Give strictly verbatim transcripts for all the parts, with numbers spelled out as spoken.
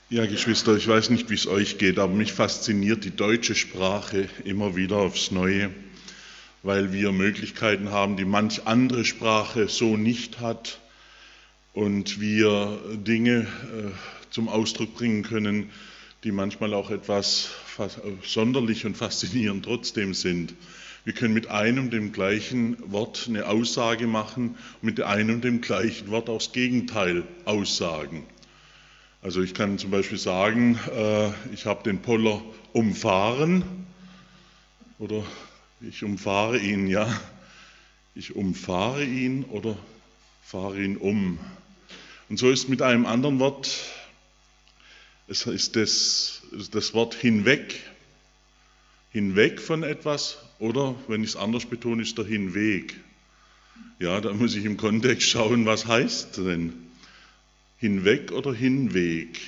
Ja, Geschwister, ich weiß nicht, wie es euch geht, aber mich fasziniert die deutsche Sprache immer wieder aufs Neue, weil wir Möglichkeiten haben, die manch andere Sprache so nicht hat und wir Dinge äh, zum Ausdruck bringen können, die manchmal auch etwas sonderlich und faszinierend trotzdem sind. Wir können mit einem und dem gleichen Wort eine Aussage machen und mit einem und dem gleichen Wort auch das Gegenteil aussagen. Also ich kann zum Beispiel sagen, äh, ich habe den Poller umfahren oder ich umfahre ihn, ja. Ich umfahre ihn oder fahre ihn um. Und so ist mit einem anderen Wort, es ist das, das Wort hinweg, hinweg von etwas oder, wenn ich es anders betone, ist der Hinweg. Ja, da muss ich im Kontext schauen, was heißt denn? Hinweg oder Hinweg?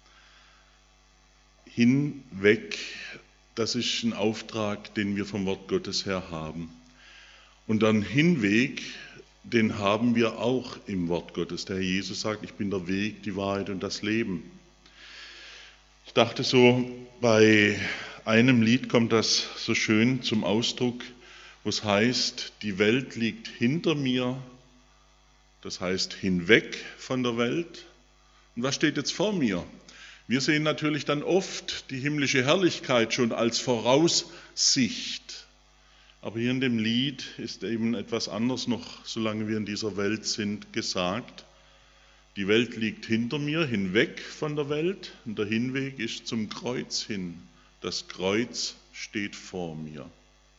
Hinweg, das ist ein Auftrag, den wir vom Wort Gottes her haben. Und dann Hinweg, den haben wir auch im Wort Gottes. Der Herr Jesus sagt, ich bin der Weg, die Wahrheit und das Leben. Ich dachte so, bei einem Lied kommt das so schön zum Ausdruck, wo es heißt, die Welt liegt hinter mir, das heißt hinweg von der Welt. Und was steht jetzt vor mir? Wir sehen natürlich dann oft die himmlische Herrlichkeit schon als Voraussicht. Aber hier in dem Lied ist eben etwas anderes noch, solange wir in dieser Welt sind, gesagt. Die Welt liegt hinter mir, hinweg von der Welt, und der Hinweg ist zum Kreuz hin. Das Kreuz steht vor mir.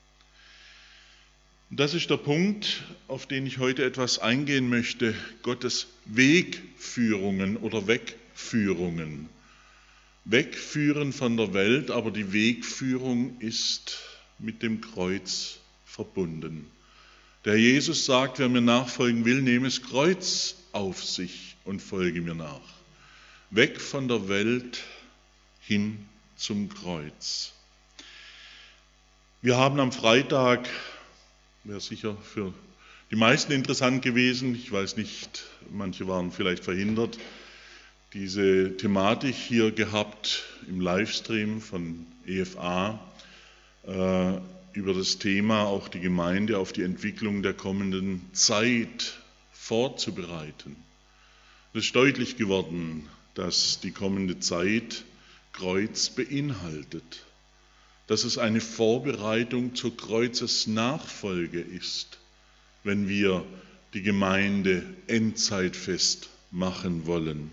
Und das ist der Punkt, auf den ich heute etwas eingehen möchte, Gottes Wegführungen oder Wegführungen. Wegführen von der Welt, aber die Wegführung ist mit dem Kreuz verbunden. Der Jesus sagt, wer mir nachfolgen will, nehme das Kreuz auf sich und folge mir nach. Weg von der Welt hin zum Kreuz. Wir haben am Freitag, wäre sicher für die meisten interessant gewesen, ich weiß nicht, manche waren vielleicht verhindert, diese Thematik hier gehabt im Livestream von E F A äh, über das Thema auch die Gemeinde auf die Entwicklung der kommenden Zeit vorzubereiten. Es ist deutlich geworden, dass die kommende Zeit Kreuz beinhaltet, dass es eine Vorbereitung zur Kreuzesnachfolge ist, wenn wir die Gemeinde endzeitfest machen wollen.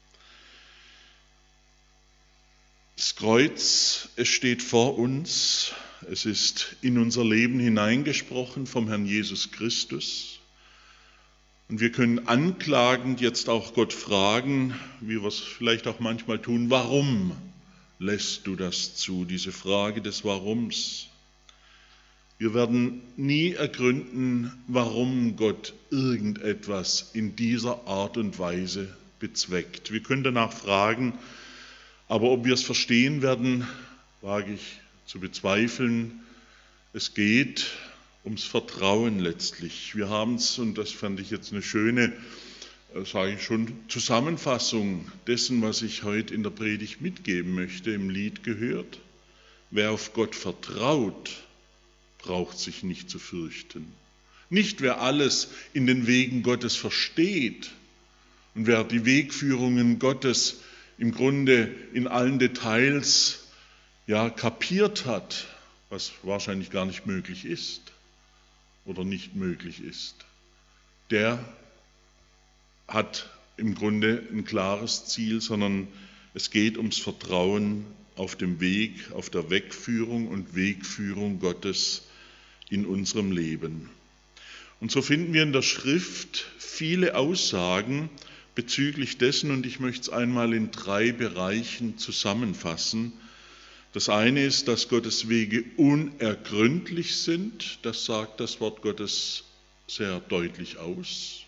Das Kreuz, es steht vor uns, es ist in unser Leben hineingesprochen vom Herrn Jesus Christus. Und wir können anklagend jetzt auch Gott fragen, wie wir es vielleicht auch manchmal tun, warum lässt du das zu, diese Frage des Warums. Wir werden nie ergründen, warum Gott irgendetwas in dieser Art und Weise bezweckt. Wir können danach fragen, aber ob wir es verstehen werden, wage ich zu bezweifeln. Es geht ums Vertrauen letztlich. Wir haben es, und das fand ich jetzt eine schöne, sage ich schon, Zusammenfassung dessen, was ich heute in der Predigt mitgeben möchte, im Lied gehört. Wer auf Gott vertraut, braucht sich nicht zu fürchten. Nicht wer alles in den Wegen Gottes versteht und wer die Wegführungen Gottes im Grunde in allen Details ja, kapiert hat, was wahrscheinlich gar nicht möglich ist oder nicht möglich ist, der hat im Grunde ein klares Ziel, sondern es geht ums Vertrauen auf dem Weg, auf der Wegführung und Wegführung Gottes in unserem Leben. Und so finden wir in der Schrift viele Aussagen bezüglich dessen, und ich möchte es einmal in drei Bereichen zusammenfassen. Das eine ist, dass Gottes Wege unergründlich sind, das sagt das Wort Gottes sehr deutlich aus.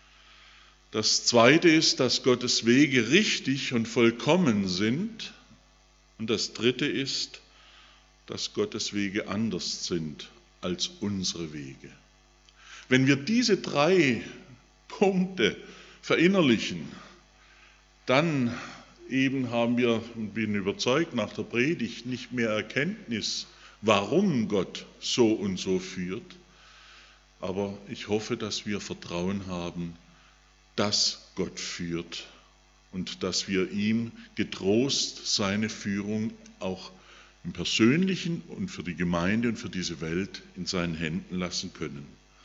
Das zweite ist, dass Gottes Wege richtig und vollkommen sind. Und das dritte ist, dass Gottes Wege anders sind als unsere Wege. Wenn wir diese drei Punkte verinnerlichen, dann eben haben wir, und bin überzeugt, nach der Predigt nicht mehr Erkenntnis, warum Gott so und so führt. Aber ich hoffe, dass wir Vertrauen haben, dass Gott führt und dass wir ihm getrost seine Führung auch im Persönlichen und für die Gemeinde und für diese Welt in seinen Händen lassen können.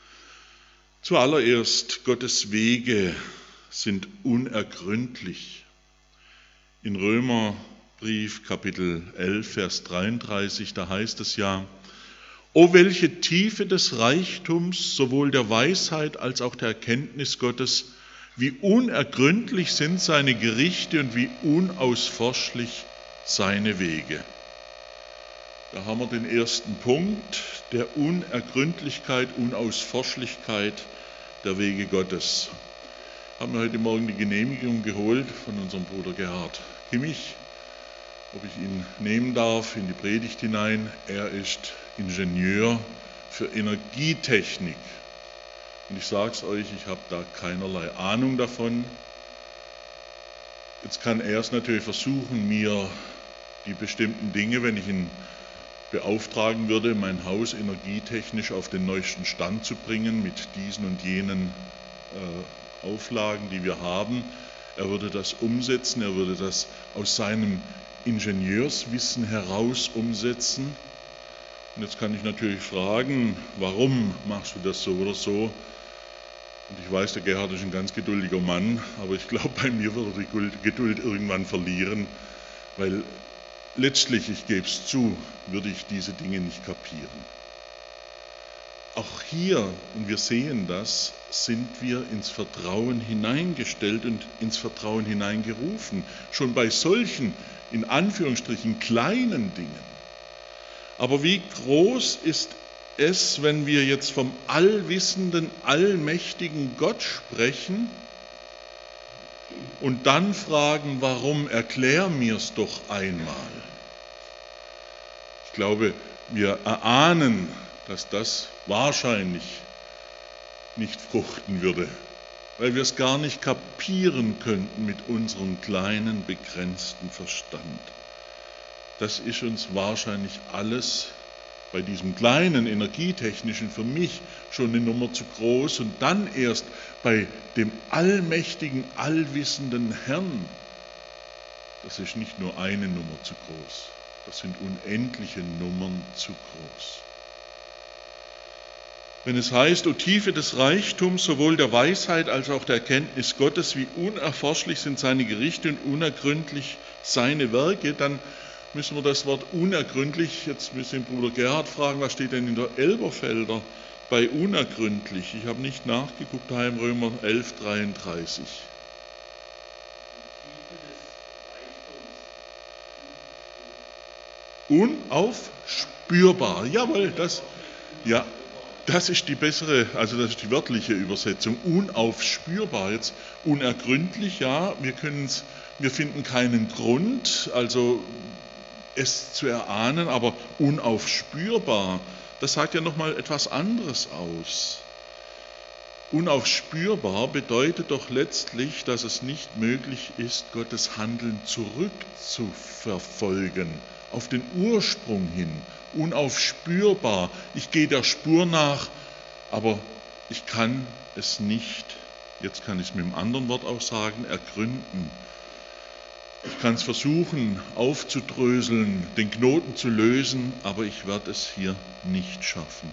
Zuallererst, Gottes Wege sind unergründlich. In Römerbrief Kapitel elf, Vers dreiunddreißig, da heißt es ja: O welche Tiefe des Reichtums, sowohl der Weisheit als auch der Erkenntnis Gottes, wie unergründlich sind seine Gerichte und wie unausforschlich seine Wege. Da haben wir den ersten Punkt, der Unergründlichkeit, Unausforschlichkeit der Wege Gottes. Haben wir heute Morgen die Genehmigung geholt von unserem Bruder Gerhard Kimmich, ob ich ihn nehmen darf in die Predigt hinein. Er ist Ingenieur für Energietechnik. Und ich sage es euch, ich habe da keinerlei Ahnung davon. Jetzt kann er es natürlich versuchen, mir die bestimmten Dinge, wenn ich ihn beauftragen würde, mein Haus energietechnisch auf den neuesten Stand zu bringen, mit diesen und jenen äh, Auflagen, die wir haben. Er würde das umsetzen, er würde das aus seinem Ingenieurswissen heraus umsetzen. Und jetzt kann ich natürlich fragen, warum machst du das so oder so? Und ich weiß, der Gerhard ist ein ganz geduldiger Mann, aber ich glaube, bei mir wird er die Geduld irgendwann verlieren, weil letztlich, ich gebe es zu, würde ich diese Dinge nicht kapieren. Auch hier, und wir sehen das, sind wir ins Vertrauen hineingestellt und ins Vertrauen hineingerufen. Schon bei solchen, in Anführungsstrichen, kleinen Dingen. Aber wie groß ist es, wenn wir jetzt vom allwissenden, allmächtigen Gott sprechen und dann fragen, warum, erklär mir's doch einmal. Ich glaube, wir erahnen, dass das wahrscheinlich nicht fruchten würde, weil wir es gar nicht kapieren könnten mit unserem kleinen, begrenzten Verstand. Das ist uns wahrscheinlich alles bei diesem kleinen energietechnischen für mich schon eine Nummer zu groß und dann erst bei dem allmächtigen, allwissenden Herrn. Das ist nicht nur eine Nummer zu groß, das sind unendliche Nummern zu groß. Wenn es heißt, o Tiefe des Reichtums, sowohl der Weisheit als auch der Erkenntnis Gottes, wie unerforschlich sind seine Gerichte und unergründlich seine Werke, dann müssen wir das Wort unergründlich, jetzt müssen wir den Bruder Gerhard fragen, was steht denn in der Elberfelder bei unergründlich? Ich habe nicht nachgeguckt, da im Römer elf, dreiunddreißig. Unaufspürbar, jawohl, das, ja, das ist die bessere, also das ist die wörtliche Übersetzung, unaufspürbar. Jetzt unergründlich, ja, wir können's, wir finden keinen Grund, also es zu erahnen, aber unaufspürbar, das sagt ja nochmal etwas anderes aus. Unaufspürbar bedeutet doch letztlich, dass es nicht möglich ist, Gottes Handeln zurückzuverfolgen, auf den Ursprung hin. Unaufspürbar. Ich gehe der Spur nach, aber ich kann es nicht, jetzt kann ich es mit einem anderen Wort auch sagen, ergründen. Ich kann es versuchen aufzudröseln, den Knoten zu lösen, aber ich werde es hier nicht schaffen.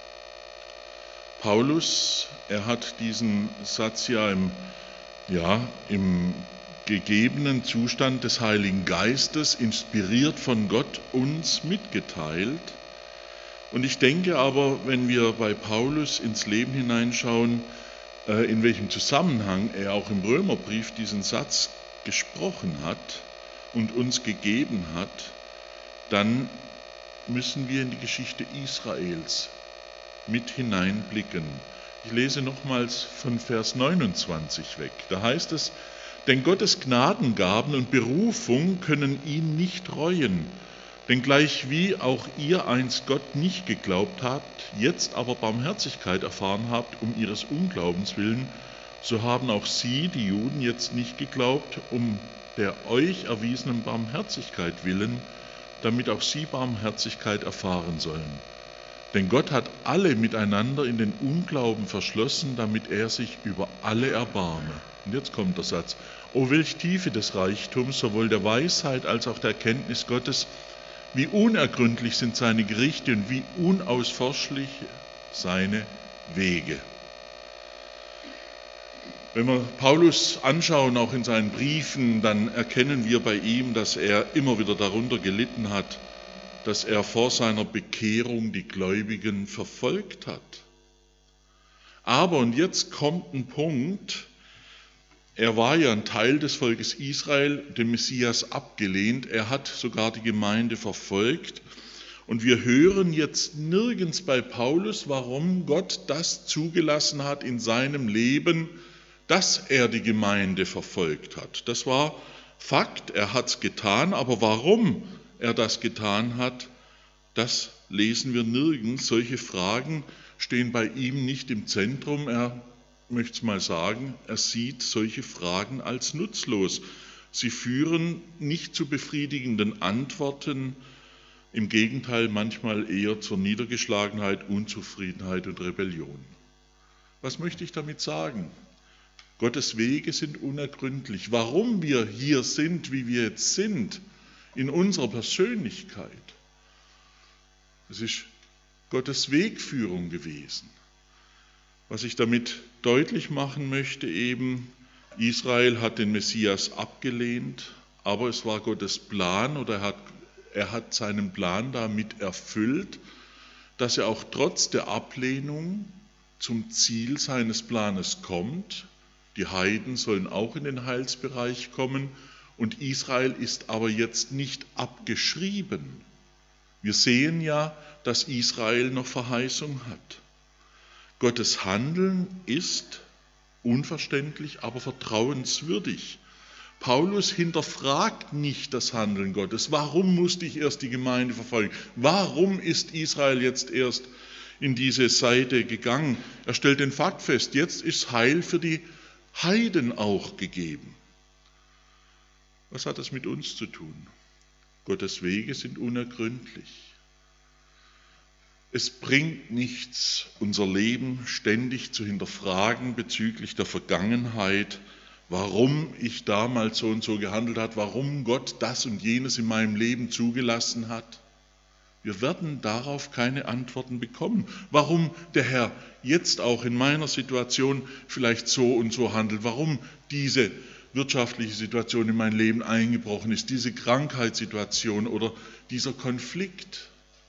Paulus, er hat diesen Satz ja im, ja, im gegebenen Zustand des Heiligen Geistes, inspiriert von Gott, uns mitgeteilt. Und ich denke aber, wenn wir bei Paulus ins Leben hineinschauen, in welchem Zusammenhang er auch im Römerbrief diesen Satz gesprochen hat und uns gegeben hat, dann müssen wir in die Geschichte Israels mit hineinblicken. Ich lese nochmals von Vers neunundzwanzig weg. Da heißt es, denn Gottes Gnadengaben und Berufung können ihn nicht reuen, denn gleichwie auch ihr einst Gott nicht geglaubt habt, jetzt aber Barmherzigkeit erfahren habt um ihres Unglaubens willen, so haben auch sie, die Juden, jetzt nicht geglaubt, um der euch erwiesenen Barmherzigkeit willen, damit auch sie Barmherzigkeit erfahren sollen. Denn Gott hat alle miteinander in den Unglauben verschlossen, damit er sich über alle erbarme. Und jetzt kommt der Satz: O welch Tiefe des Reichtums, sowohl der Weisheit als auch der Erkenntnis Gottes, wie unergründlich sind seine Gerichte und wie unausforschlich seine Wege. Wenn wir Paulus anschauen, auch in seinen Briefen, dann erkennen wir bei ihm, dass er immer wieder darunter gelitten hat, dass er vor seiner Bekehrung die Gläubigen verfolgt hat. Aber, und jetzt kommt ein Punkt, er war ja ein Teil des Volkes Israel, den Messias abgelehnt, er hat sogar die Gemeinde verfolgt. Und wir hören jetzt nirgends bei Paulus, warum Gott das zugelassen hat in seinem Leben, dass er die Gemeinde verfolgt hat. Das war Fakt, er hat es getan, aber warum er das getan hat, das lesen wir nirgends. Solche Fragen stehen bei ihm nicht im Zentrum. Er möchte es mal sagen, er sieht solche Fragen als nutzlos. Sie führen nicht zu befriedigenden Antworten, im Gegenteil manchmal eher zur Niedergeschlagenheit, Unzufriedenheit und Rebellion. Was möchte ich damit sagen? Gottes Wege sind unergründlich. Warum wir hier sind, wie wir jetzt sind, in unserer Persönlichkeit, es ist Gottes Wegführung gewesen. Was ich damit deutlich machen möchte, eben, Israel hat den Messias abgelehnt, aber es war Gottes Plan, oder er hat, er hat seinen Plan damit erfüllt, dass er auch trotz der Ablehnung zum Ziel seines Planes kommt. Die Heiden sollen auch in den Heilsbereich kommen und Israel ist aber jetzt nicht abgeschrieben. Wir sehen ja, dass Israel noch Verheißung hat. Gottes Handeln ist unverständlich, aber vertrauenswürdig. Paulus hinterfragt nicht das Handeln Gottes. Warum musste ich erst die Gemeinde verfolgen? Warum ist Israel jetzt erst in diese Seite gegangen? Er stellt den Fakt fest, jetzt ist Heil für die Heiden auch gegeben. Was hat das mit uns zu tun? Gottes Wege sind unergründlich. Es bringt nichts, unser Leben ständig zu hinterfragen bezüglich der Vergangenheit, warum ich damals so und so gehandelt habe, warum Gott das und jenes in meinem Leben zugelassen hat. Wir werden darauf keine Antworten bekommen. Warum der Herr jetzt auch in meiner Situation vielleicht so und so handelt, warum diese wirtschaftliche Situation in mein Leben eingebrochen ist, diese Krankheitssituation oder dieser Konflikt.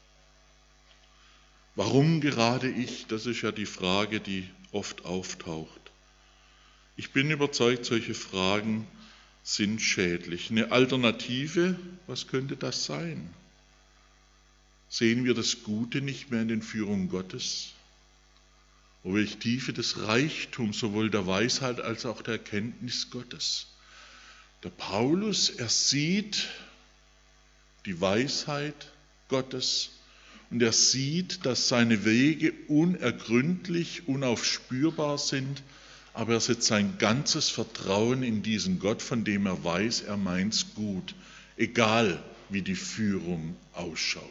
Warum gerade ich? Das ist ja die Frage, die oft auftaucht. Ich bin überzeugt, solche Fragen sind schädlich. Eine Alternative, was könnte das sein? Sehen wir das Gute nicht mehr in den Führungen Gottes? O welche Tiefe des Reichtums, sowohl der Weisheit als auch der Erkenntnis Gottes. Der Paulus, er sieht die Weisheit Gottes und er sieht, dass seine Wege unergründlich, unaufspürbar sind, aber er setzt sein ganzes Vertrauen in diesen Gott, von dem er weiß, er meint's gut, egal wie die Führung ausschaut.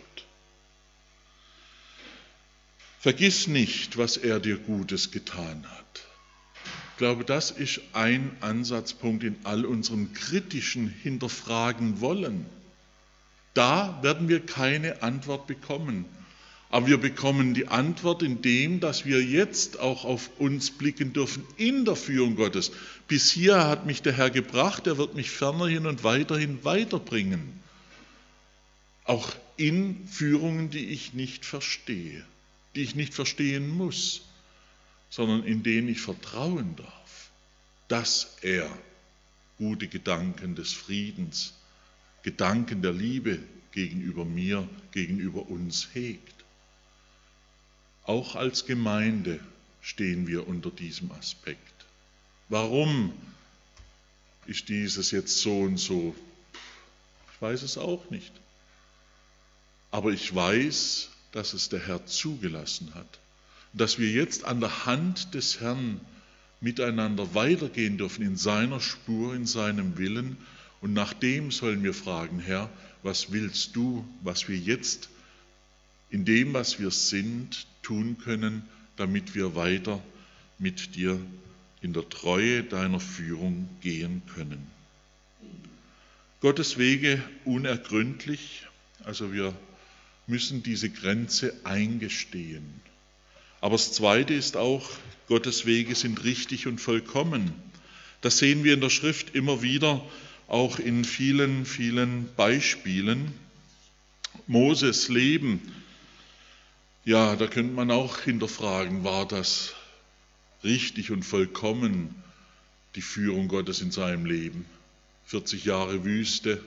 Vergiss nicht, was er dir Gutes getan hat. Ich glaube, das ist ein Ansatzpunkt in all unserem kritischen Hinterfragen wollen. Da werden wir keine Antwort bekommen. Aber wir bekommen die Antwort in dem, dass wir jetzt auch auf uns blicken dürfen in der Führung Gottes. Bis hier hat mich der Herr gebracht, er wird mich fernerhin und weiterhin weiterbringen. Auch in Führungen, die ich nicht verstehe, die ich nicht verstehen muss, sondern in denen ich vertrauen darf, dass er gute Gedanken des Friedens, Gedanken der Liebe gegenüber mir, gegenüber uns hegt. Auch als Gemeinde stehen wir unter diesem Aspekt. Warum ist dieses jetzt so und so? Ich weiß es auch nicht. Aber ich weiß, dass es der Herr zugelassen hat. Dass wir jetzt an der Hand des Herrn miteinander weitergehen dürfen in seiner Spur, in seinem Willen. Und nach dem sollen wir fragen, Herr, was willst du, was wir jetzt in dem, was wir sind, tun können, damit wir weiter mit dir in der Treue deiner Führung gehen können. Gottes Wege unergründlich, also wir müssen diese Grenze eingestehen. Aber das Zweite ist auch, Gottes Wege sind richtig und vollkommen. Das sehen wir in der Schrift immer wieder, auch in vielen, vielen Beispielen. Moses Leben, ja, da könnte man auch hinterfragen, war das richtig und vollkommen, die Führung Gottes in seinem Leben? vierzig Jahre Wüste,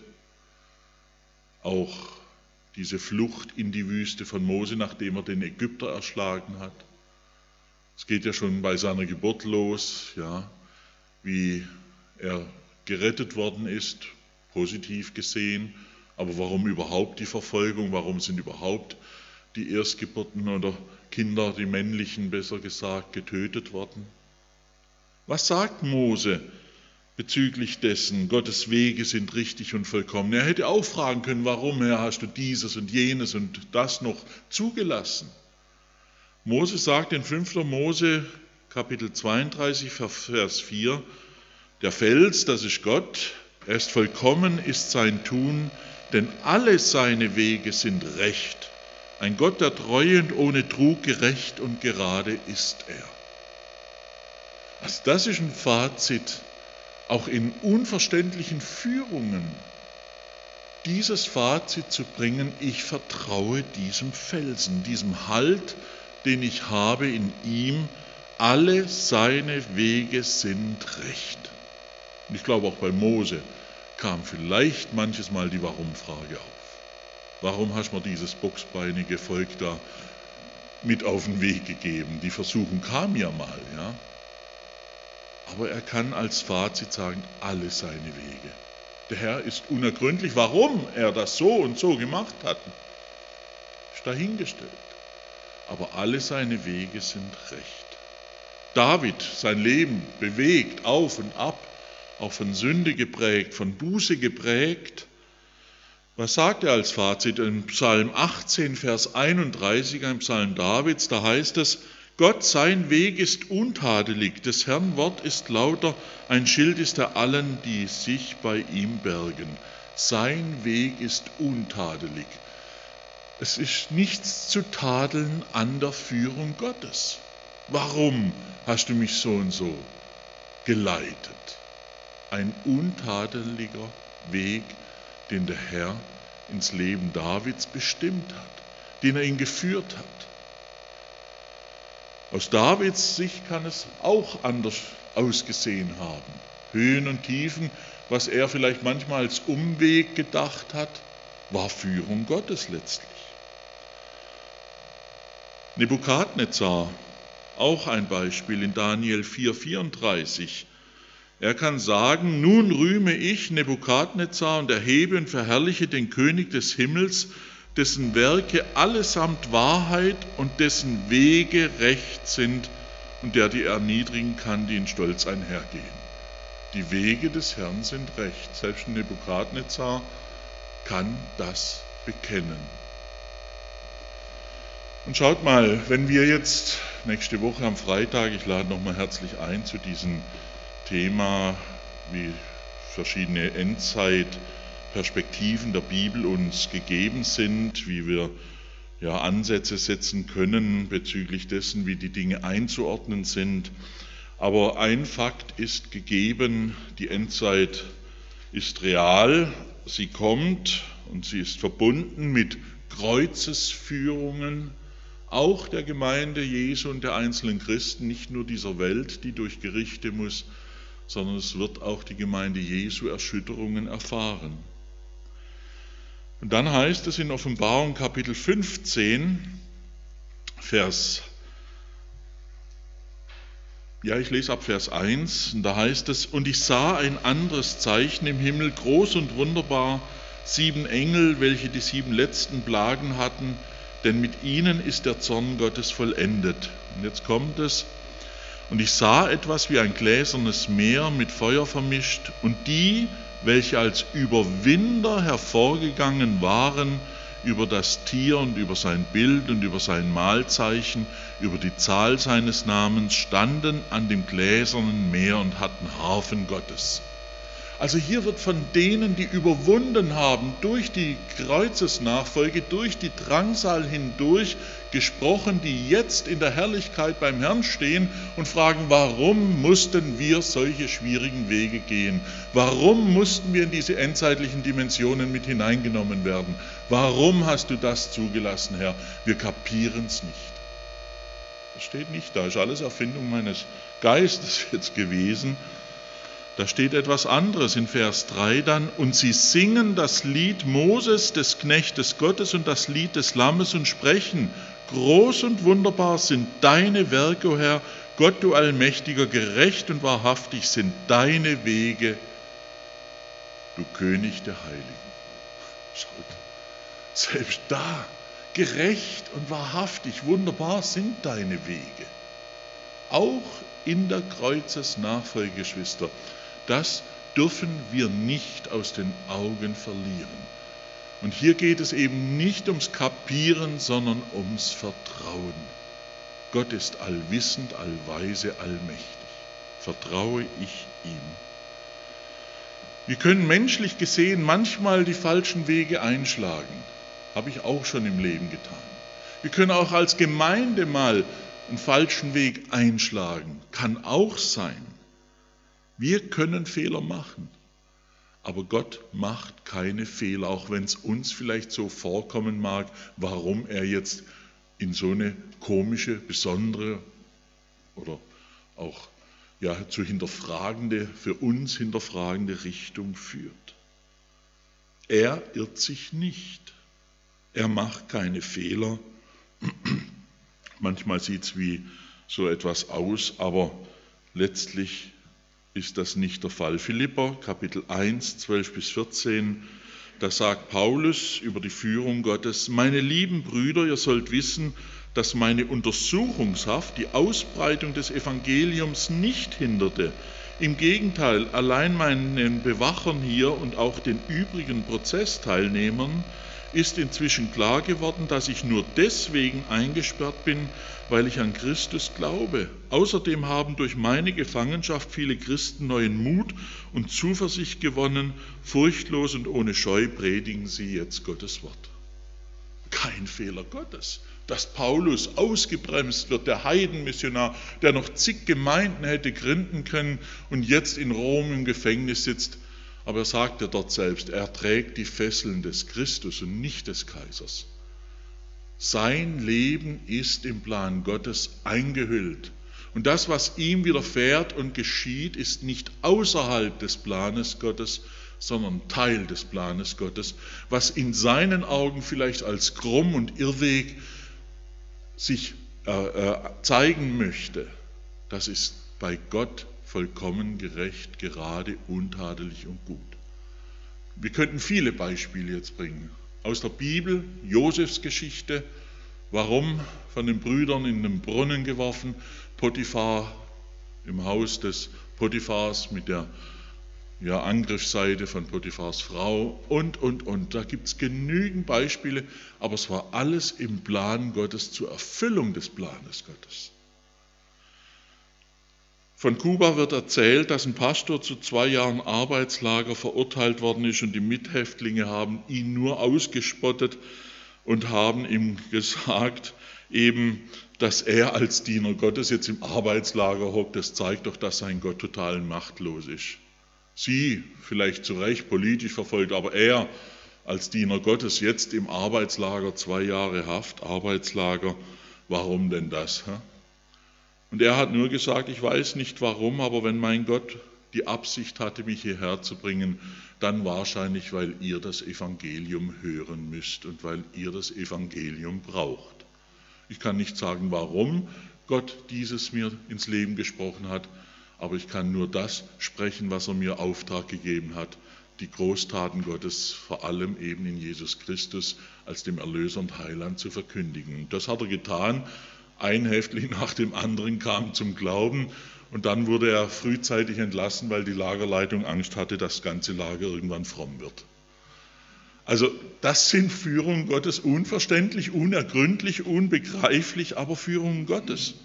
auch diese Flucht in die Wüste von Mose, nachdem er den Ägypter erschlagen hat. Es geht ja schon bei seiner Geburt los, ja, wie er gerettet worden ist, positiv gesehen. Aber warum überhaupt die Verfolgung? Warum sind überhaupt die Erstgeburten oder Kinder, die männlichen besser gesagt, getötet worden? Was sagt Mose bezüglich dessen? Gottes Wege sind richtig und vollkommen. Er hätte auch fragen können, warum, Herr, hast du dieses und jenes und das noch zugelassen? Mose sagt in fünfter Mose, Kapitel zweiunddreißig, Vers vier, der Fels, das ist Gott, er ist vollkommen, ist sein Tun, denn alle seine Wege sind recht. Ein Gott der Treue und ohne Trug, gerecht und gerade ist er. Also das ist ein Fazit, auch in unverständlichen Führungen, dieses Fazit zu bringen, ich vertraue diesem Felsen, diesem Halt, den ich habe in ihm, alle seine Wege sind recht. Und ich glaube, auch bei Mose kam vielleicht manches Mal die Warum-Frage auf. Warum hast du mir dieses boxbeinige Volk da mit auf den Weg gegeben? Die Versuchung kam ja mal, ja. Aber er kann als Fazit sagen, alle seine Wege. Der Herr ist unergründlich. Warum er das so und so gemacht hat, ist dahingestellt. Aber alle seine Wege sind recht. David, sein Leben bewegt, auf und ab, auch von Sünde geprägt, von Buße geprägt. Was sagt er als Fazit? In Psalm achtzehn, Vers einunddreißig, im Psalm Davids, da heißt es, Gott, sein Weg ist untadelig, des Herrn Wort ist lauter, ein Schild ist er allen, die sich bei ihm bergen. Sein Weg ist untadelig. Es ist nichts zu tadeln an der Führung Gottes. Warum hast du mich so und so geleitet? Ein untadeliger Weg, den der Herr ins Leben Davids bestimmt hat, den er ihn geführt hat. Aus Davids Sicht kann es auch anders ausgesehen haben. Höhen und Tiefen, was er vielleicht manchmal als Umweg gedacht hat, war Führung Gottes letztlich. Nebukadnezar, auch ein Beispiel in Daniel vier, vierunddreißig. Er kann sagen, nun rühme ich Nebukadnezar und erhebe und verherrliche den König des Himmels, dessen Werke allesamt Wahrheit und dessen Wege recht sind und der die erniedrigen kann, die in Stolz einhergehen. Die Wege des Herrn sind recht. Selbst Nebukadnezar kann das bekennen. Und schaut mal, wenn wir jetzt nächste Woche am Freitag, ich lade nochmal herzlich ein zu diesem Thema, wie verschiedene Endzeitperspektiven der Bibel uns gegeben sind, wie wir ja, Ansätze setzen können bezüglich dessen, wie die Dinge einzuordnen sind. Aber ein Fakt ist gegeben, die Endzeit ist real, sie kommt und sie ist verbunden mit Kreuzesführungen, auch der Gemeinde Jesu und der einzelnen Christen, nicht nur dieser Welt, die durch Gerichte muss, sondern es wird auch die Gemeinde Jesu Erschütterungen erfahren. Und dann heißt es in Offenbarung Kapitel fünfzehn, Vers, ja, ich lese ab Vers eins, und da heißt es, und ich sah ein anderes Zeichen im Himmel, groß und wunderbar, sieben Engel, welche die sieben letzten Plagen hatten, denn mit ihnen ist der Zorn Gottes vollendet. Und jetzt kommt es, Und ich sah etwas wie ein gläsernes Meer mit Feuer vermischt, und die, welche als Überwinder hervorgegangen waren, über das Tier und über sein Bild und über sein Mahlzeichen, über die Zahl seines Namens, standen an dem gläsernen Meer und hatten Harfen Gottes. Also hier wird von denen, die überwunden haben, durch die Kreuzesnachfolge, durch die Drangsal hindurch gesprochen, die jetzt in der Herrlichkeit beim Herrn stehen und fragen, warum mussten wir solche schwierigen Wege gehen? Warum mussten wir in diese endzeitlichen Dimensionen mit hineingenommen werden? Warum hast du das zugelassen, Herr? Wir kapieren es nicht. Das steht nicht da, ist alles Erfindung meines Geistes jetzt gewesen. Da steht etwas anderes in Vers drei dann, und sie singen das Lied Moses, des Knechtes Gottes, und das Lied des Lammes und sprechen, groß und wunderbar sind deine Werke, o Herr, Gott, du Allmächtiger, gerecht und wahrhaftig sind deine Wege, du König der Heiligen. Schaut, selbst da, gerecht und wahrhaftig, wunderbar sind deine Wege. Auch in der Kreuzesnachfolge, Geschwister, das dürfen wir nicht aus den Augen verlieren. Und hier geht es eben nicht ums Kapieren, sondern ums Vertrauen. Gott ist allwissend, allweise, allmächtig. Vertraue ich ihm. Wir können menschlich gesehen manchmal die falschen Wege einschlagen. Habe ich auch schon im Leben getan. Wir können auch als Gemeinde mal einen falschen Weg einschlagen. Kann auch sein. Wir können Fehler machen, aber Gott macht keine Fehler, auch wenn es uns vielleicht so vorkommen mag, warum er jetzt in so eine komische, besondere oder auch ja, zu hinterfragende, für uns hinterfragende Richtung führt. Er irrt sich nicht, er macht keine Fehler. Manchmal sieht es wie so etwas aus, aber letztlich ist das nicht der Fall. Philipper, Kapitel eins, zwölf bis vierzehn, da sagt Paulus über die Führung Gottes, meine lieben Brüder, ihr sollt wissen, dass meine Untersuchungshaft die Ausbreitung des Evangeliums nicht hinderte. Im Gegenteil, allein meinen Bewachern hier und auch den übrigen Prozessteilnehmern ist inzwischen klar geworden, dass ich nur deswegen eingesperrt bin, weil ich an Christus glaube. Außerdem haben durch meine Gefangenschaft viele Christen neuen Mut und Zuversicht gewonnen. Furchtlos und ohne Scheu predigen sie jetzt Gottes Wort. Kein Fehler Gottes, dass Paulus ausgebremst wird, der Heidenmissionar, der noch zig Gemeinden hätte gründen können und jetzt in Rom im Gefängnis sitzt. Aber er sagte dort selbst, er trägt die Fesseln des Christus und nicht des Kaisers. Sein Leben ist im Plan Gottes eingehüllt. Und das, was ihm widerfährt und geschieht, ist nicht außerhalb des Planes Gottes, sondern Teil des Planes Gottes, was in seinen Augen vielleicht als krumm und Irrweg sich äh, äh, zeigen möchte. Das ist bei Gott vollkommen gerecht, gerade, untadelig und gut. Wir könnten viele Beispiele jetzt bringen. Aus der Bibel, Josefs Geschichte, warum von den Brüdern in den Brunnen geworfen, Potiphar im Haus des Potiphars mit der ja, Angriffsseite von Potiphars Frau und, und, und. Da gibt es genügend Beispiele, aber es war alles im Plan Gottes zur Erfüllung des Planes Gottes. Von Kuba wird erzählt, dass ein Pastor zu zwei Jahren Arbeitslager verurteilt worden ist und die Mithäftlinge haben ihn nur ausgespottet und haben ihm gesagt, eben, dass er als Diener Gottes jetzt im Arbeitslager hockt. Das zeigt doch, dass sein Gott total machtlos ist. Sie vielleicht zu Recht politisch verfolgt, aber er als Diener Gottes jetzt im Arbeitslager, zwei Jahre Haft, Arbeitslager, warum denn das? Hä? Und er hat nur gesagt, ich weiß nicht warum, aber wenn mein Gott die Absicht hatte, mich hierher zu bringen, dann wahrscheinlich, weil ihr das Evangelium hören müsst und weil ihr das Evangelium braucht. Ich kann nicht sagen, warum Gott dieses mir ins Leben gesprochen hat, aber ich kann nur das sprechen, was er mir Auftrag gegeben hat, die Großtaten Gottes, vor allem eben in Jesus Christus, als dem Erlöser und Heiland zu verkündigen. Das hat er getan. Ein Häftling nach dem anderen kam zum Glauben und dann wurde er frühzeitig entlassen, weil die Lagerleitung Angst hatte, dass das ganze Lager irgendwann fromm wird. Also das sind Führungen Gottes, unverständlich, unergründlich, unbegreiflich, aber Führungen Gottes.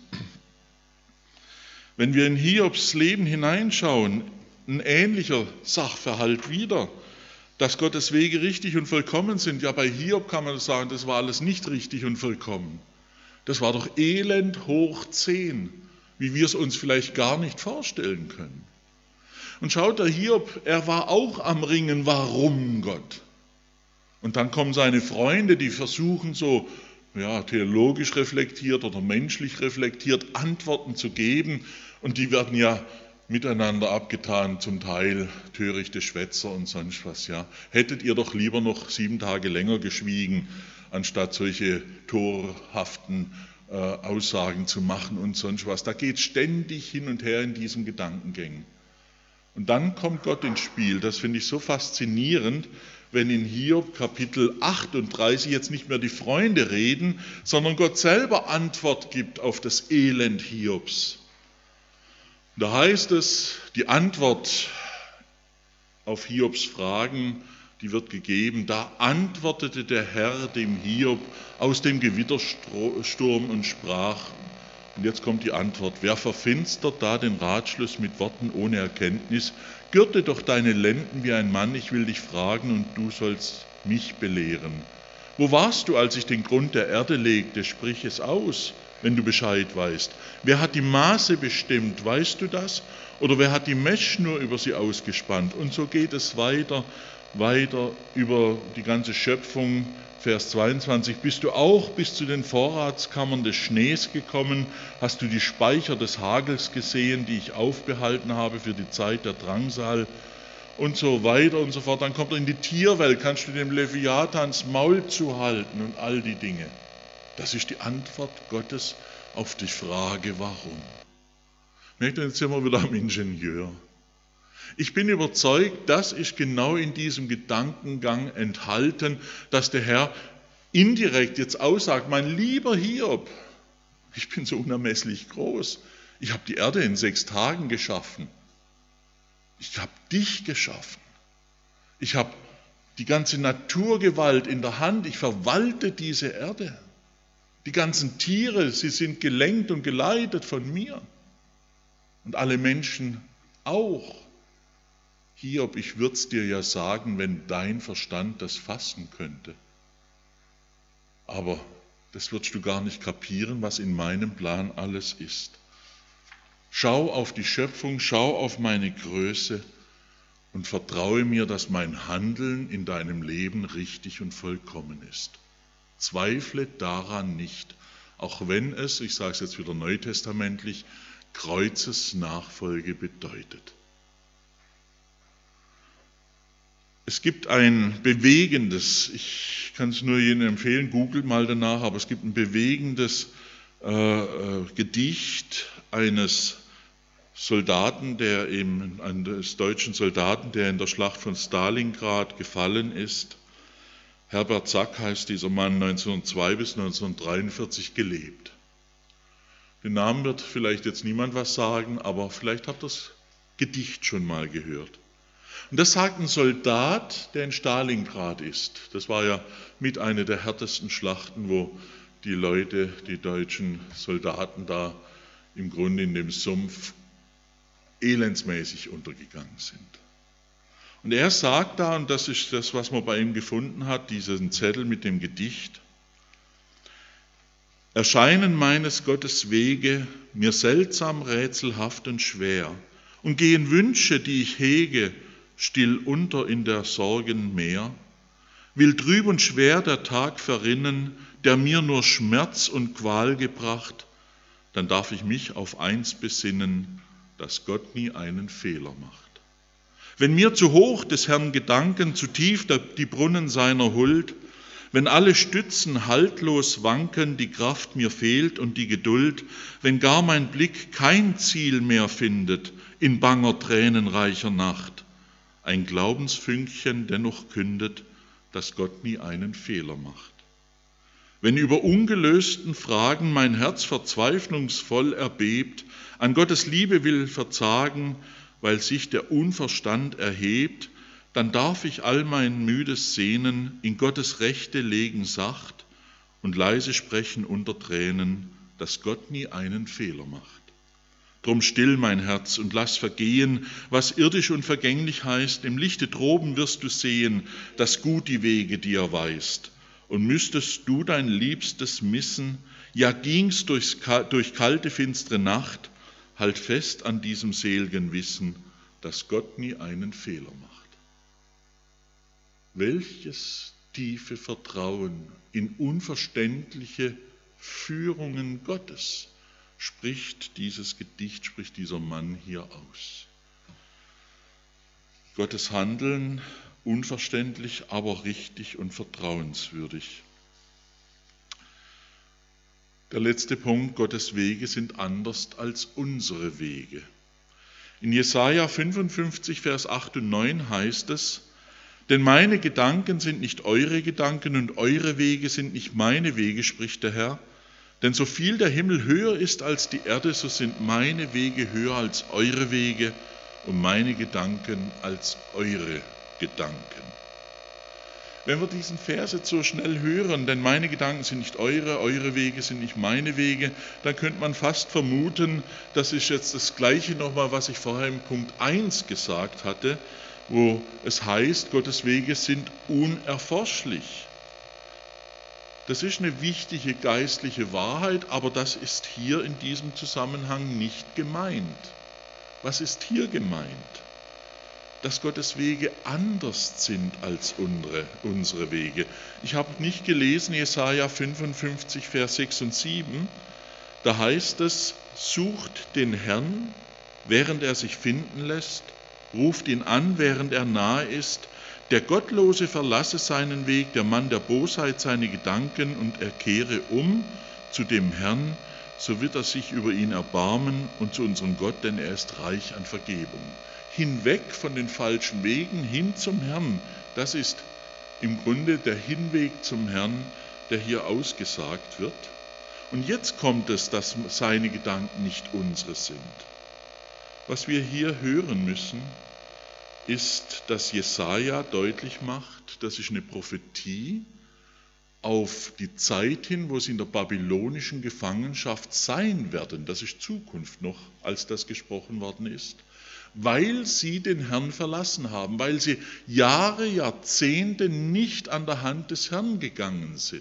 Wenn wir in Hiobs Leben hineinschauen, ein ähnlicher Sachverhalt wieder, dass Gottes Wege richtig und vollkommen sind. Ja, bei Hiob kann man sagen, das war alles nicht richtig und vollkommen. Das war doch Elend hoch zehn, wie wir es uns vielleicht gar nicht vorstellen können. Und schaut, der Hiob, er war auch am Ringen, warum Gott? Und dann kommen seine Freunde, die versuchen so ja, theologisch reflektiert oder menschlich reflektiert Antworten zu geben. Und die werden ja miteinander abgetan, zum Teil törichte Schwätzer und sonst was. Ja. Hättet ihr doch lieber noch sieben Tage länger geschwiegen, anstatt solche torhaften äh, Aussagen zu machen und sonst was. Da geht es ständig hin und her in diesen Gedankengängen. Und dann kommt Gott ins Spiel. Das finde ich so faszinierend, wenn in Hiob Kapitel achtunddreißig jetzt nicht mehr die Freunde reden, sondern Gott selber Antwort gibt auf das Elend Hiobs. Da heißt es, die Antwort auf Hiobs Fragen, die wird gegeben. Da antwortete der Herr dem Hiob aus dem Gewittersturm und sprach, und jetzt kommt die Antwort, wer verfinstert da den Ratschluss mit Worten ohne Erkenntnis? Gürte doch deine Lenden wie ein Mann, ich will dich fragen und du sollst mich belehren. Wo warst du, als ich den Grund der Erde legte? Sprich es aus, wenn du Bescheid weißt. Wer hat die Maße bestimmt, weißt du das? Oder wer hat die Messschnur über sie ausgespannt? Und so geht es weiter, weiter über die ganze Schöpfung. Vers zweiundzwanzig, bist du auch bis zu den Vorratskammern des Schnees gekommen? Hast du die Speicher des Hagels gesehen, die ich aufbehalten habe für die Zeit der Drangsal? Und so weiter und so fort. Dann kommt er in die Tierwelt, kannst du dem Leviathans Maul zuhalten und all die Dinge. Das ist die Antwort Gottes auf die Frage, warum. Merkt ihr, jetzt sind wir wieder am Ingenieur. Ich bin überzeugt, das ist genau in diesem Gedankengang enthalten, dass der Herr indirekt jetzt aussagt, mein lieber Hiob, ich bin so unermesslich groß, ich habe die Erde in sechs Tagen geschaffen, ich habe dich geschaffen, ich habe die ganze Naturgewalt in der Hand, ich verwalte diese Erde, die ganzen Tiere, sie sind gelenkt und geleitet von mir und alle Menschen auch. Hiob, ich würde es dir ja sagen, wenn dein Verstand das fassen könnte. Aber das würdest du gar nicht kapieren, was in meinem Plan alles ist. Schau auf die Schöpfung, schau auf meine Größe und vertraue mir, dass mein Handeln in deinem Leben richtig und vollkommen ist. Zweifle daran nicht, auch wenn es, ich sage es jetzt wieder neutestamentlich, Kreuzesnachfolge bedeutet. Es gibt ein bewegendes, ich kann es nur jedem empfehlen, googelt mal danach, aber es gibt ein bewegendes äh, äh, Gedicht eines Soldaten, der eben, eines deutschen Soldaten, der in der Schlacht von Stalingrad gefallen ist. Herbert Sack heißt dieser Mann, neunzehnhundertzwei bis neunzehnhundertdreiundvierzig gelebt. Den Namen wird vielleicht jetzt niemand was sagen, aber vielleicht habt ihr das Gedicht schon mal gehört. Und das sagt ein Soldat, der in Stalingrad ist. Das war ja mit einer der härtesten Schlachten, wo die Leute, die deutschen Soldaten da im Grunde in dem Sumpf elendsmäßig untergegangen sind. Und er sagt da, und das ist das, was man bei ihm gefunden hat, diesen Zettel mit dem Gedicht: Erscheinen meines Gottes Wege mir seltsam, rätselhaft und schwer, und gehen Wünsche, die ich hege, still unter in der Sorgen Meer. Will trüb und schwer der Tag verrinnen, der mir nur Schmerz und Qual gebracht, dann darf ich mich auf eins besinnen, dass Gott nie einen Fehler macht. Wenn mir zu hoch des Herrn Gedanken, zu tief die Brunnen seiner Huld, wenn alle Stützen haltlos wanken, die Kraft mir fehlt und die Geduld, wenn gar mein Blick kein Ziel mehr findet in banger, tränenreicher Nacht, ein Glaubensfünkchen dennoch kündet, dass Gott nie einen Fehler macht. Wenn über ungelösten Fragen mein Herz verzweiflungsvoll erbebt, an Gottes Liebe will verzagen, weil sich der Unverstand erhebt, dann darf ich all mein müdes Sehnen in Gottes Rechte legen sacht und leise sprechen unter Tränen, dass Gott nie einen Fehler macht. Drum still mein Herz und lass vergehen, was irdisch und vergänglich heißt, im Lichte droben wirst du sehen, dass gut die Wege dir weist. Und müsstest du dein Liebstes missen, ja gingst durchs, durch kalte, finstere Nacht, halt fest an diesem seligen Wissen, dass Gott nie einen Fehler macht. Welches tiefe Vertrauen in unverständliche Führungen Gottes spricht dieses Gedicht, spricht dieser Mann hier aus. Gottes Handeln unverständlich, aber richtig und vertrauenswürdig. Der letzte Punkt, Gottes Wege sind anders als unsere Wege. In Jesaja fünfundfünfzig, Vers acht und neun heißt es, denn meine Gedanken sind nicht eure Gedanken und eure Wege sind nicht meine Wege, spricht der Herr. Denn so viel der Himmel höher ist als die Erde, so sind meine Wege höher als eure Wege und meine Gedanken als eure Gedanken. Wenn wir diesen Vers jetzt so schnell hören, denn meine Gedanken sind nicht eure, eure Wege sind nicht meine Wege, dann könnte man fast vermuten, das ist jetzt das Gleiche nochmal, was ich vorher im Punkt eins gesagt hatte, wo es heißt, Gottes Wege sind unerforschlich. Das ist eine wichtige geistliche Wahrheit, aber das ist hier in diesem Zusammenhang nicht gemeint. Was ist hier gemeint? Dass Gottes Wege anders sind als unsere, unsere Wege. Ich habe nicht gelesen, Jesaja fünfundfünfzig, Vers sechs und sieben, da heißt es, sucht den Herrn, während er sich finden lässt, ruft ihn an, während er nahe ist. Der Gottlose verlasse seinen Weg, der Mann der Bosheit seine Gedanken und er kehre um zu dem Herrn, so wird er sich über ihn erbarmen und zu unserem Gott, denn er ist reich an Vergebung. Hinweg von den falschen Wegen, hin zum Herrn, das ist im Grunde der Hinweg zum Herrn, der hier ausgesagt wird. Und jetzt kommt es, dass seine Gedanken nicht unsere sind. Was wir hier hören müssen, ist, dass Jesaja deutlich macht, das ist eine Prophetie auf die Zeit hin, wo sie in der babylonischen Gefangenschaft sein werden. Das ist Zukunft noch, als das gesprochen worden ist, weil sie den Herrn verlassen haben, weil sie Jahre, Jahrzehnte nicht an der Hand des Herrn gegangen sind.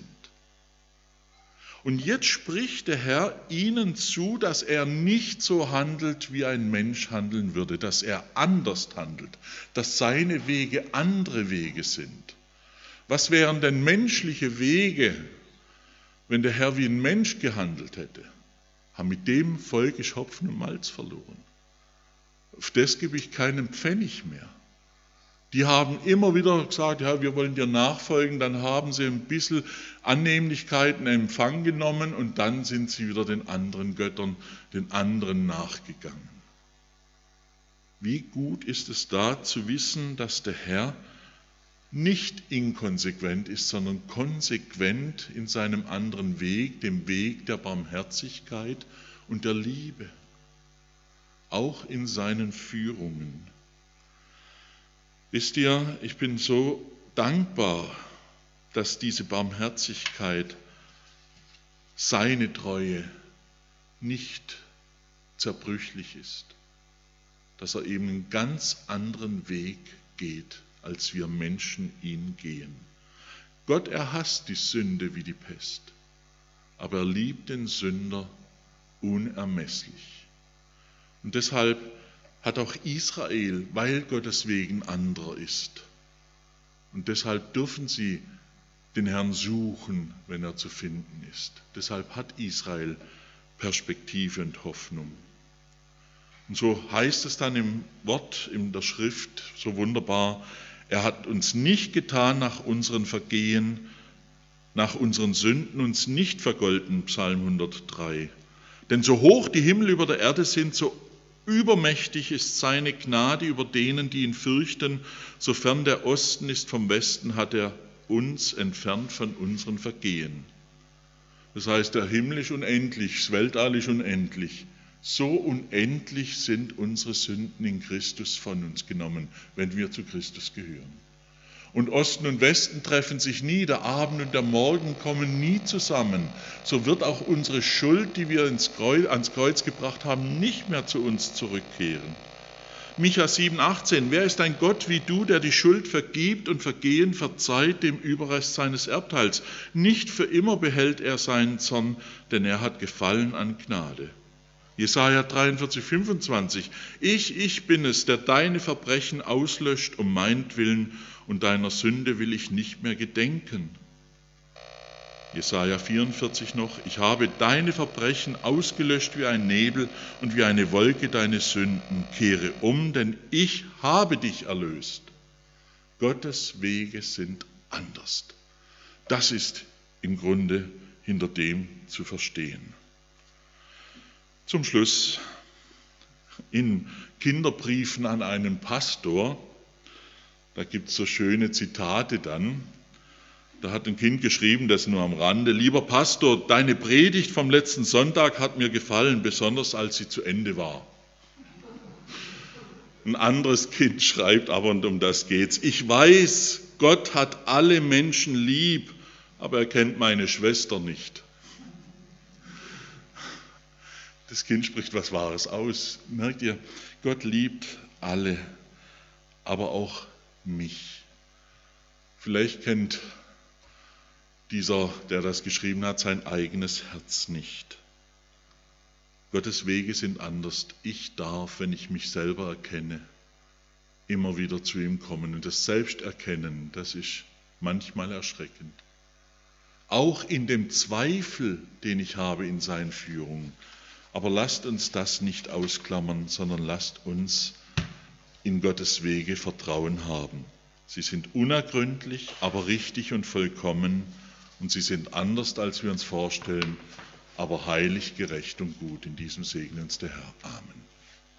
Und jetzt spricht der Herr ihnen zu, dass er nicht so handelt, wie ein Mensch handeln würde, dass er anders handelt, dass seine Wege andere Wege sind. Was wären denn menschliche Wege, wenn der Herr wie ein Mensch gehandelt hätte? Haben mit dem Volk ist Hopfen und Malz verloren. Auf das gebe ich keinen Pfennig mehr. Die haben immer wieder gesagt, ja, wir wollen dir nachfolgen, dann haben sie ein bisschen Annehmlichkeiten in Empfang genommen und dann sind sie wieder den anderen Göttern, den anderen nachgegangen. Wie gut ist es da zu wissen, dass der Herr nicht inkonsequent ist, sondern konsequent in seinem anderen Weg, dem Weg der Barmherzigkeit und der Liebe, auch in seinen Führungen. Wisst ihr, ich bin so dankbar, dass diese Barmherzigkeit, seine Treue nicht zerbrüchlich ist, dass er eben einen ganz anderen Weg geht, als wir Menschen ihn gehen. Gott, er hasst die Sünde wie die Pest, aber er liebt den Sünder unermesslich. Und deshalb hat auch Israel, weil Gottes Wegen anderer ist. Und deshalb dürfen sie den Herrn suchen, wenn er zu finden ist. Deshalb hat Israel Perspektive und Hoffnung. Und so heißt es dann im Wort, in der Schrift, so wunderbar, er hat uns nicht getan nach unseren Vergehen, nach unseren Sünden uns nicht vergolten, Psalm hundertdrei. Denn so hoch die Himmel über der Erde sind, so übermächtig ist seine Gnade über denen, die ihn fürchten. Sofern der Osten ist vom Westen, hat er uns entfernt von unseren Vergehen. Das heißt, der Himmel ist unendlich, das Weltall ist unendlich. So unendlich sind unsere Sünden in Christus von uns genommen, wenn wir zu Christus gehören. Und Osten und Westen treffen sich nie, der Abend und der Morgen kommen nie zusammen. So wird auch unsere Schuld, die wir ins Kreuz, ans Kreuz gebracht haben, nicht mehr zu uns zurückkehren. Micha sieben, achtzehn, wer ist ein Gott wie du, der die Schuld vergibt und Vergehen verzeiht dem Überrest seines Erbteils? Nicht für immer behält er seinen Zorn, denn er hat Gefallen an Gnade. Jesaja dreiundvierzig, fünfundzwanzig, ich, ich bin es, der deine Verbrechen auslöscht um meinetwillen, und deiner Sünde will ich nicht mehr gedenken. Jesaja vierundvierzig noch, ich habe deine Verbrechen ausgelöscht wie ein Nebel und wie eine Wolke deine Sünden. Kehre um, denn ich habe dich erlöst. Gottes Wege sind anders. Das ist im Grunde hinter dem zu verstehen. Zum Schluss, in Kinderbriefen an einen Pastor, da gibt es so schöne Zitate dann. Da hat ein Kind geschrieben, das nur am Rande, lieber Pastor, deine Predigt vom letzten Sonntag hat mir gefallen, besonders als sie zu Ende war. Ein anderes Kind schreibt aber, und um das geht's, ich weiß, Gott hat alle Menschen lieb, aber er kennt meine Schwester nicht. Das Kind spricht was Wahres aus. Merkt ihr, Gott liebt alle, aber auch mich. Vielleicht kennt dieser, der das geschrieben hat, sein eigenes Herz nicht. Gottes Wege sind anders. Ich darf, wenn ich mich selber erkenne, immer wieder zu ihm kommen. Und das Selbsterkennen, das ist manchmal erschreckend. Auch in dem Zweifel, den ich habe in seinen Führungen. Aber lasst uns das nicht ausklammern, sondern lasst uns in Gottes Wege Vertrauen haben. Sie sind unergründlich, aber richtig und vollkommen und sie sind anders, als wir uns vorstellen, aber heilig, gerecht und gut. In diesem segne uns der Herr. Amen.